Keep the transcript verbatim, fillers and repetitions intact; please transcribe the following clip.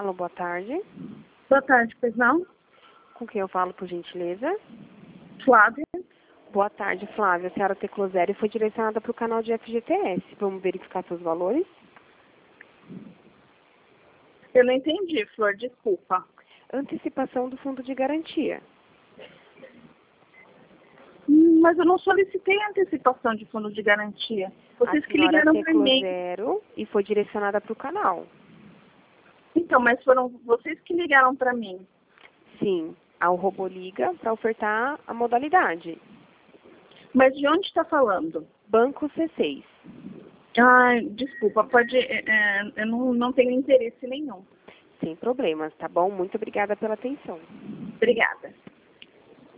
Alô, boa tarde. Boa tarde, pois não? Com quem eu falo, por gentileza? Flávia. Boa tarde, Flávia. A senhora Teclosério foi direcionada para o canal de F G T S. Vamos verificar seus valores? Eu não entendi, Flor, desculpa. Antecipação do fundo de garantia. Hum, Mas eu não solicitei antecipação de fundo de garantia. Vocês A que senhora ligaram para mim. Teclosério e foi direcionada para o canal. Então, mas foram vocês que ligaram para mim. Sim, ao Robô Liga para ofertar a modalidade. Mas de onde está falando? Banco C seis. Ai, desculpa, pode. é, é, eu não, não tenho interesse nenhum. Sem problemas, tá bom? Muito obrigada pela atenção. Obrigada.